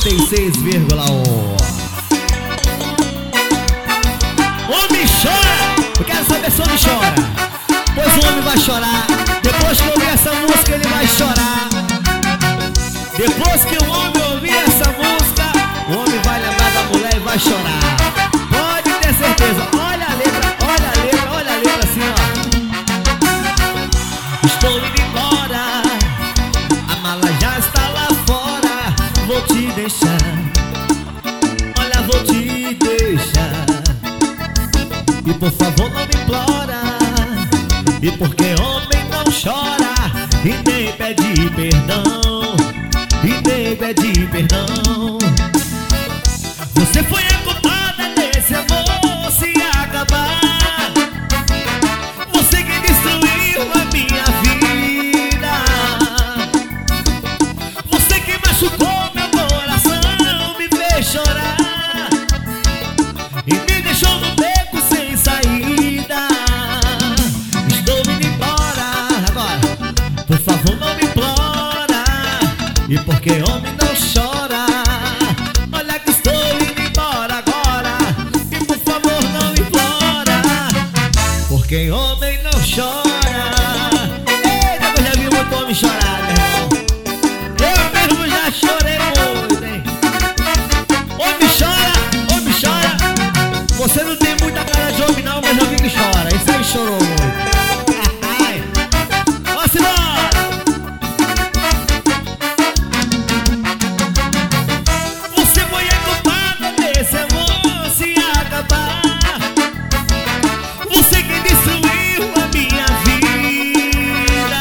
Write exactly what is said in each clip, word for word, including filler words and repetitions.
noventa e seis vírgula um. Homem chora, eu quero saber se o homem chora. Pois o homem vai chorar. Depois que ouvir essa música ele vai chorar. Depois que o homem ouvir essa música, o homem vai lembrar da mulher e vai chorar. Pode ter certeza. Olha a letra, olha a letra, olha a letra assim, ó. Estou indo embora, a mala já está lá fora. Vou te deixar, olha, vou te deixar. E por favor não me implora. E porque homem não chora e nem pede perdão, e nem pede perdão. Você foi a culpada desse amor se acabar. Você que destruiu a minha vida. Você que machucou meu coração, me fez chorar e me deixou no beco sem saída. Estou indo embora agora, por favor não me implora. E porque homem não chora, olha que estou indo embora agora. E por favor não me implora, porque homem não chora. Eita, eu já vi muito homem chorar, meu irmão. Eu mesmo já chorei muito, hein? Homem chora, homem chora. Você não tem muita cara de homem não, mas eu vi que chora. Esse aí chorou muito. Ai, ó, senhora! Você foi a culpada desse amor se acabar. Você que destruiu a minha vida.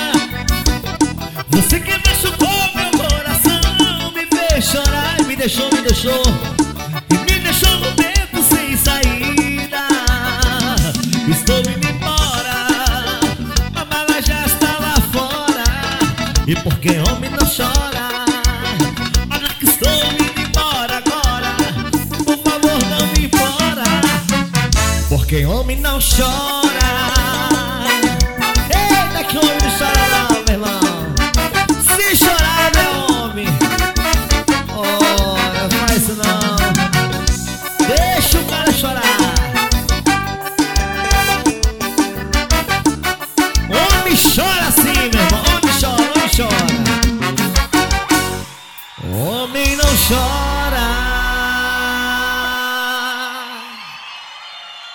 Você que machucou meu coração, me fez chorar e me deixou, me deixou, e me deixou no beco sem saída. Estou indo embora, a mala já está lá fora. E porque homem não chora, olha que estou indo embora agora. Por favor não me implora, porque homem não chora.